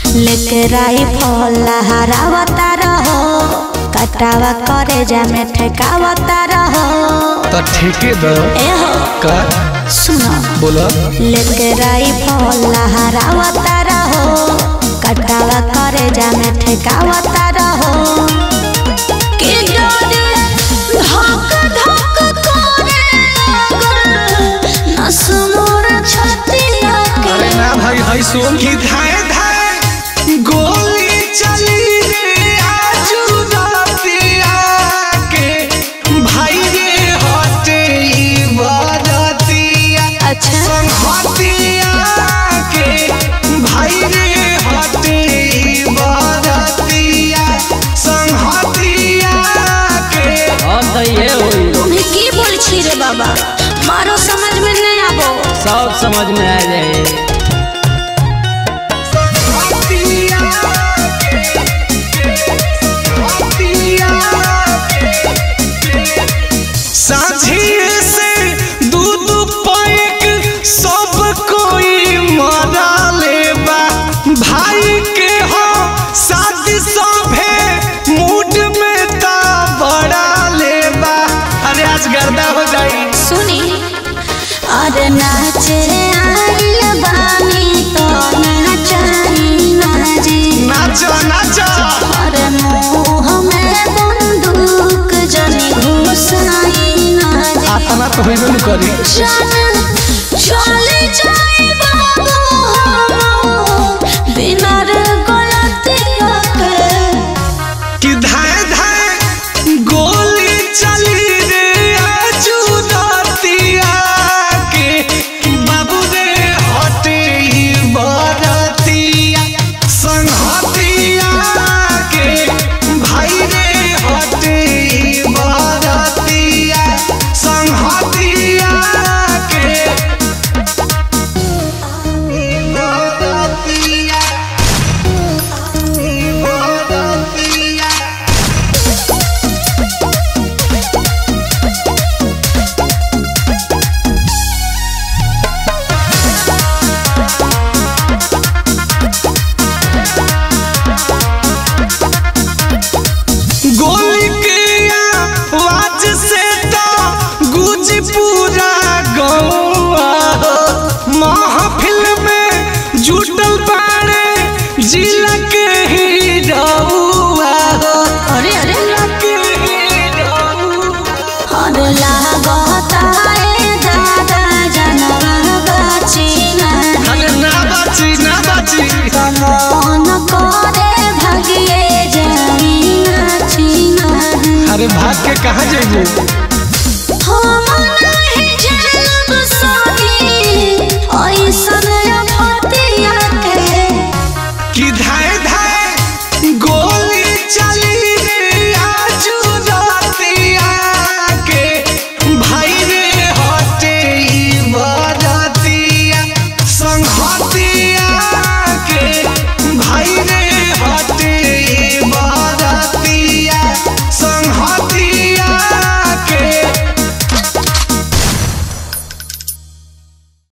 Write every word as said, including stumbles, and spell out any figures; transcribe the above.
लेके राई फल लहरावता रहो कटावा करे जा में ठेकावता रहो तो ठीके दो ए हो का सुनो बोलो लेके राई फल लहरावता रहो कटावा करे जा में ठेकावता रहो के डर धक धक करे नस मोर छतिया के अरे ना भाई हाय सुन की धाए धाए गोली चली रे आजू रातिया के भाई रे हटे ई बरतिया अच्छा संहतिया के भाई रे हटे ई बरतिया संहतिया के हम तो ये होई तुम्हें की बोल छी रे बाबा मारो समझ में नहीं आबो सब समझ में आ जाए साझिए से दूध पैक सब कोई मरा लेबा भाई के हो शादी सभे मूड में ता बड़ा लेबा अरे आज गर्दा हो जाई सुनी अरे नाचे आइल बानी तो नाचाई नाजी नाचो नाचो अरे मुँह में बंदूक जनी घुसाई नाजी आतना तो होइबे न करी चल चले जाए बाबू बिना रे गलतिया के कि धाए धाए गोली चली रे आजू रातिया के बाबू रे हटे ई बरतिया संहतिया के भाई रे हटे ई बरतिया संहतिया के ई बरतिया ई बरतिया गोली के आवाज से तो गूंज पूरा गौआ महफिल में जुटल बाड़े जिला के ही रउआ अरे अरे के ही रउआ अरे लागता ए दादा जनवा बचीना अरे ना बाची ना बाची मन करे भागिए जाई नाची ना अरे भाग के कहाँ जेबू हम